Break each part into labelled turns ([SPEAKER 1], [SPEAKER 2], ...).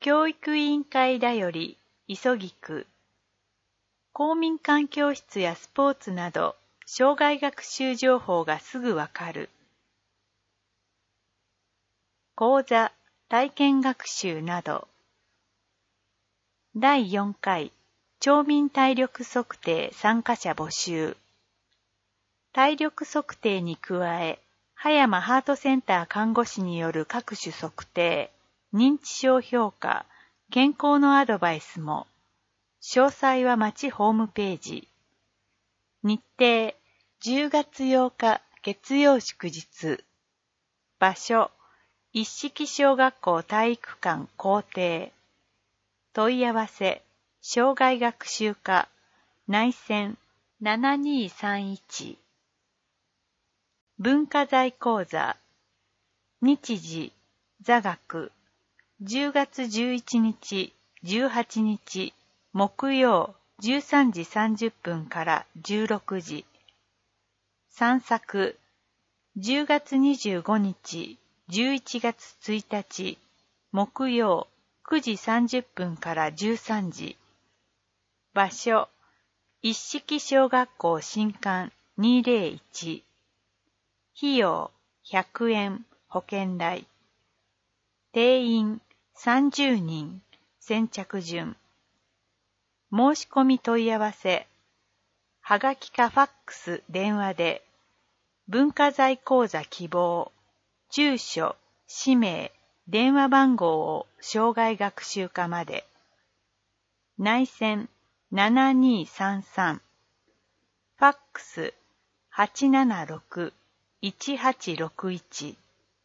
[SPEAKER 1] 教育委員会だより、急ぎく。公民館教室やスポーツなど、障害学習情報がすぐわかる。講座、体験学習など。第4回、町民体力測定参加者募集。体力測定に加え、葉山ハートセンター看護師による各種測定、認知症評価、健康のアドバイスも。詳細は町ホームページ。日程、10月8日月曜祝日。場所、一色小学校体育館校庭。問い合わせ、障害学習課、内線7231。文化財講座。日時、座学。10月11日、18日、木曜13時30分から16時。散策。10月25日、11月1日、木曜9時30分から13時。場所、一色小学校新館201。費用100円保険代。定員30人先着順。申し込み問い合わせ。はがきかファックス電話で。文化財講座希望。住所、氏名、電話番号を障害学習課まで。内線7233。ファックス876-1861。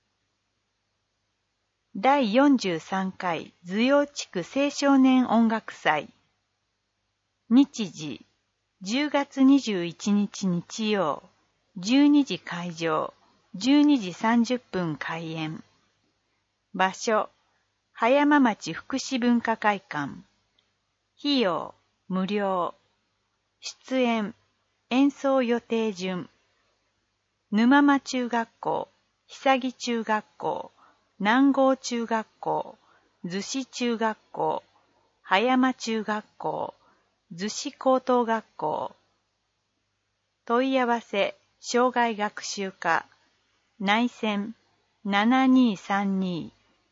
[SPEAKER 1] 第43回図陽地区青少年音楽祭。日時、10月21日日曜、12時会場、12時30分開演。場所、葉山町福祉文化会館。費用、無料。出演、演奏予定順。沼間中学校、久木中学校、南郷中学校、逗子中学校、葉山中学校、逗子高等学校。問い合わせ、障害学習課、内線7232。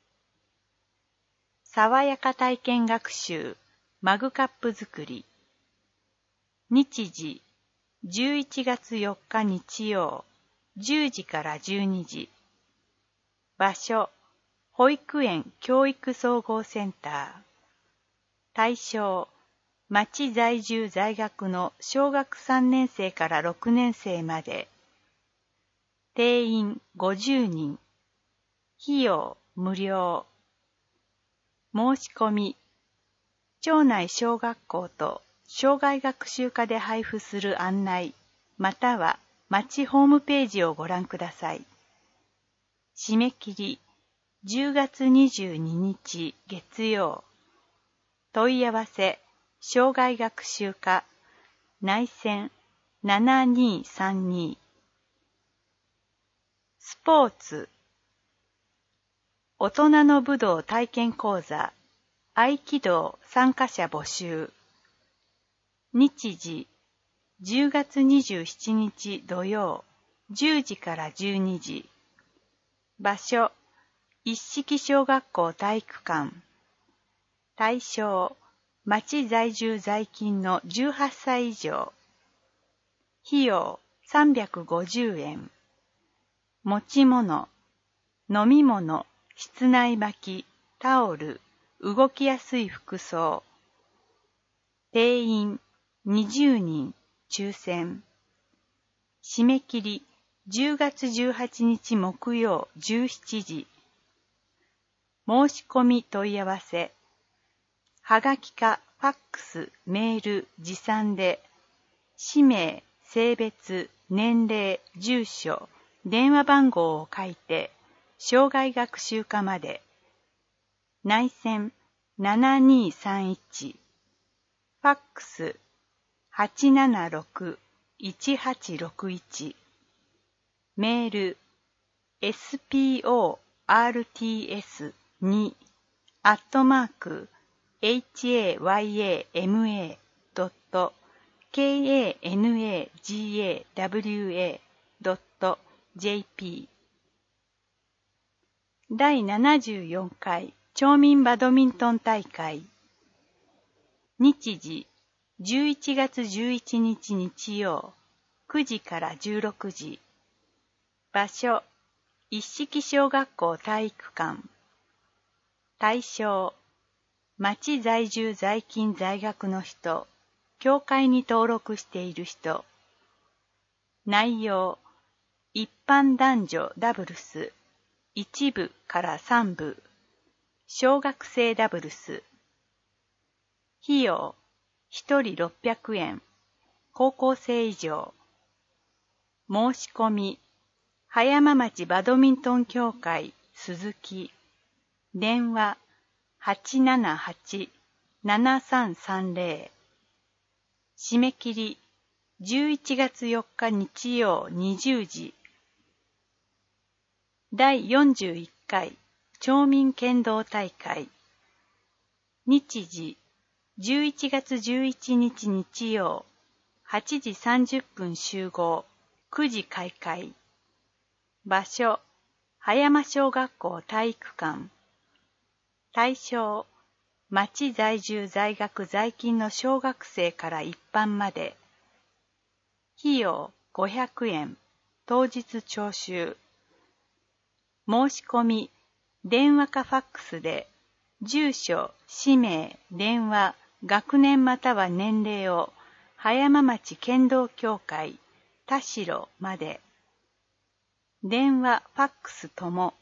[SPEAKER 1] 爽やか体験学習、マグカップ作り。日時、11月4日日曜、10時から12時。場所、保育園教育総合センター。対象、町在住在学の小学3年生から6年生まで。定員50人。費用無料。申し込み。町内小学校と障害学習課で配布する案内、または町ホームページをご覧ください。締め切り、10月22日月曜。問い合わせ、障害学習課、内線7232。スポーツ。大人の武道体験講座、合気道参加者募集。日時、10月27日土曜、10時から12時。場所、一色小学校体育館。対象、町在住在勤の18歳以上。費用350円。持ち物、飲み物、室内履き、タオル、動きやすい服装。定員20人、抽選。締め切り10月18日木曜17時。申し込み問い合わせ。はがきかファックス、メール、持参で、氏名、性別、年齢、住所、電話番号を書いて、障害学習課まで。内線7231。ファックス876-1861。メール、sports2 hayama-kanagawa.jp 第74回町民バドミントン大会。日時11月11日日曜9時から16時。場所一色小学校体育館。対象町在住在勤在学の人、協会に登録している人。内容一般男女ダブルス1部から3部、小学生ダブルス。費用1人600円、高校生以上。申し込み葉山町バドミントン協会鈴木。電話 878-7330。締め切り11月4日日曜20時。第41回町民剣道大会。日時11月11日日曜8時30分集合9時開会。場所葉山小学校体育館。対象町在住在学在勤の小学生から一般まで。費用500円、当日徴収。申し込み電話かファックスで住所、氏名、電話、学年または年齢を葉山町剣道協会田代まで。電話、ファックスとも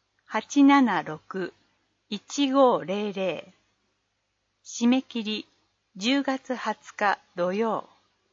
[SPEAKER 1] 876-1500。締め切り10月20日土曜。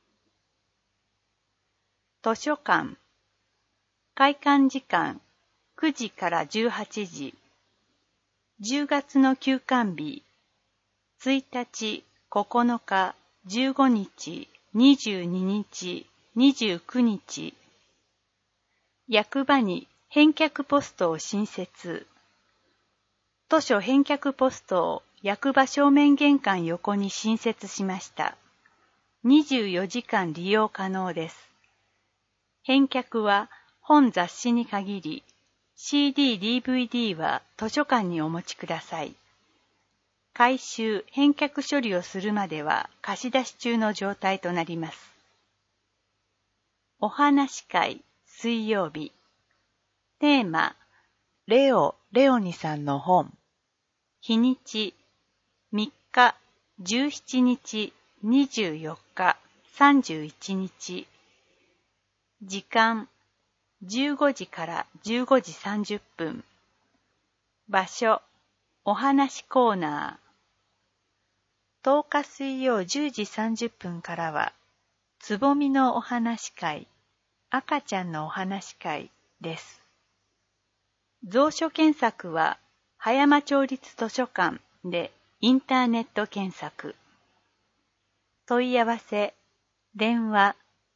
[SPEAKER 1] 図書館。開館時間9時から18時。10月の休館日。1日、9日、15日、22日、29日。役場に返却ポストを新設。図書返却ポストを役場正面玄関横に新設しました。24時間利用可能です。返却は本雑誌に限り、CD、DVD は図書館にお持ちください。回収、返却処理をするまでは貸し出し中の状態となります。お話会、水曜日。テーマ、レオニさんの本。日にち、3日、17日、24日、31日。時間、15時から15時30分。場所、お話コーナー。10日水曜10時30分からは、つぼみのお話会、赤ちゃんのお話会です。蔵書検索は、葉山町立図書館でインターネット検索。問い合わせ、電話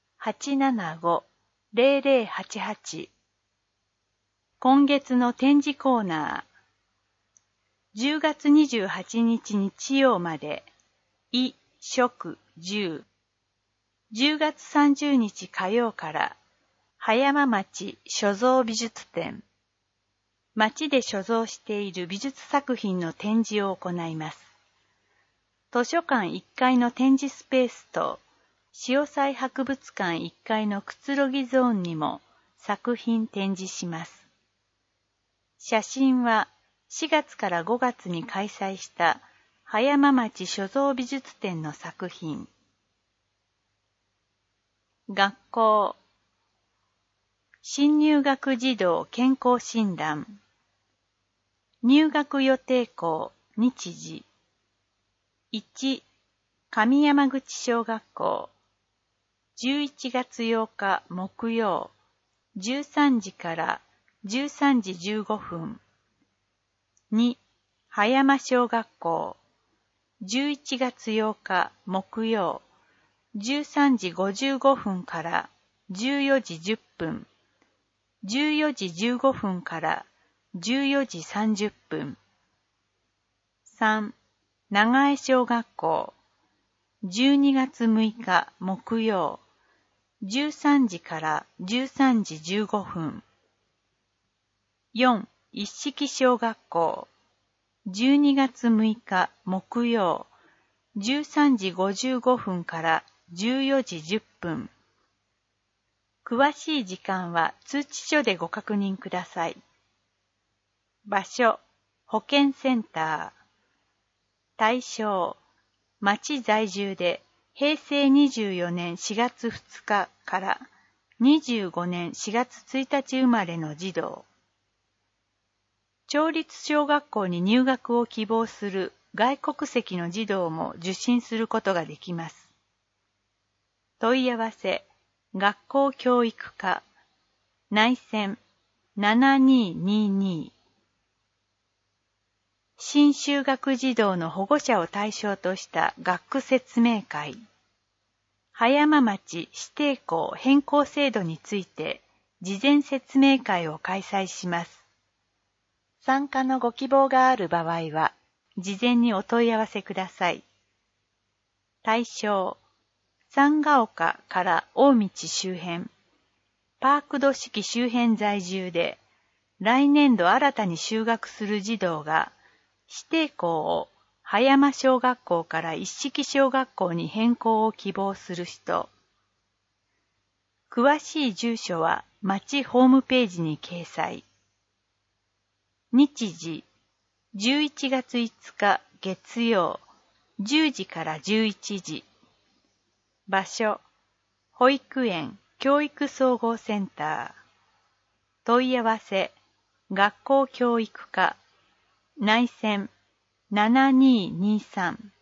[SPEAKER 1] 875-0088。今月の展示コーナー。10月28日日曜まで、衣、食、住。10月30日火曜から、葉山町所蔵美術展。町で所蔵している美術作品の展示を行います。図書館1階の展示スペースと、潮祭博物館1階のくつろぎゾーンにも作品展示します。写真は4月から5月に開催した葉山町所蔵美術展の作品。学校。新入学児童健康診断。入学予定校日時。1、上山口小学校。11月8日木曜、13時から13時15分。2、葉山小学校。11月8日木曜、13時55分から14時10分。14時15分から14時30分。 3、長江小学校、12月6日木曜、13時から13時15分。4、一色小学校、12月6日木曜、13時55分から14時10分。詳しい時間は通知書でご確認ください。場所、保健センター。対象、町在住で平成24年4月2日から25年4月1日生まれの児童。町立小学校に入学を希望する外国籍の児童も受診することができます。問い合わせ、学校教育課、内線7222。新就学児童の保護者を対象とした学区説明会。葉山町指定校変更制度について事前説明会を開催します。参加のご希望がある場合は、事前にお問い合わせください。対象、三ヶ丘から大道周辺、パークド式周辺在住で、来年度新たに就学する児童が、指定校を葉山小学校から一色小学校に変更を希望する人。詳しい住所は町ホームページに掲載。日時、11月5日月曜、10時から11時。場所、保育園教育総合センター。問い合わせ、学校教育課、内線7223。